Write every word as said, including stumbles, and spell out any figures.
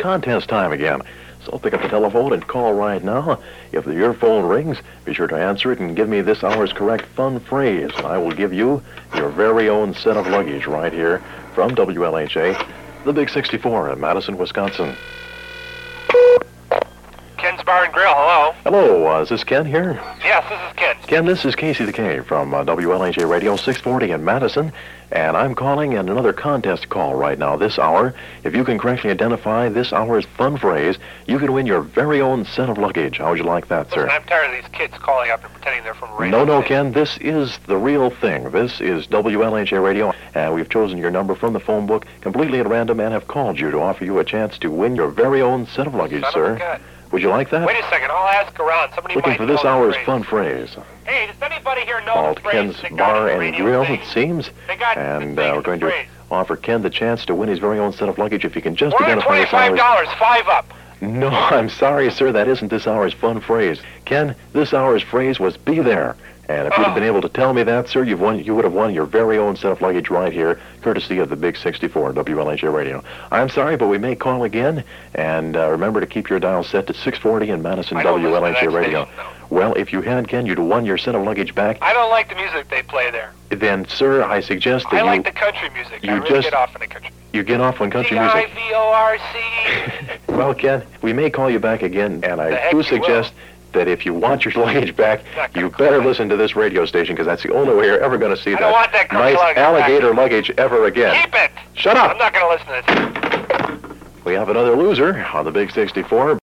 contest time again. So pick up the telephone and call right now. If your phone rings, be sure to answer it and give me this hour's correct fun phrase. I will give you your very own set of luggage right here from W L H A, the Big sixty-four in Madison, Wisconsin. Ken's Bar and Grill, hello. Hello, uh, is this Ken here? Yes, this is Ken. Ken, this is Casey the K from uh, W L H A Radio six forty in Madison, and I'm calling in another contest call right now this hour. If you can correctly identify this hour's fun phrase, you can win your very own set of luggage. How would you like that, sir? Listen, I'm tired of these kids calling up and pretending they're from radio. No, no, station. Ken, this is the real thing. This is W L H A Radio, and we've chosen your number from the phone book completely at random and have called you to offer you a chance to win your very own set of luggage, Son sir. of a gun. Would you like that? Wait a second, I'll ask around. Somebody Looking might for this know hour's phrase. fun phrase. Hey, does anybody here know Called the phrase Ken's they got Bar in the and radio Grill, thing? it seems. They got And the uh, thing, we're going the to phrase. offer Ken the chance to win his very own set of luggage if he can just one hundred identify this twenty-five hour's... dollars, five up. No, I'm sorry, sir. That isn't this hour's fun phrase. Ken, this hour's phrase was be there. And if you'd have been able to tell me that, sir, you've won, you would have won your very own set of luggage right here, courtesy of the Big sixty-four, W L H A Radio. I'm sorry, but we may call again. And uh, remember to keep your dial set to six forty in Madison, I don't W L H A listen to that Radio. station, no. Well, if you had, Ken, you'd have won your set of luggage back. I don't like the music they play there. Then, sir, I suggest that I you... like the country music. you I really just- get off in the country. You get off on country music. C I V O R C. Well, Ken, we may call you back again, and The I heck do you suggest that if you want your luggage back, Not gonna you call better back. listen to this radio station, because that's the only way you're ever going to see I don't want that nice luggage alligator back. luggage ever again. Keep it. Shut up! I'm not going to listen to this. We have another loser on the Big sixty-four.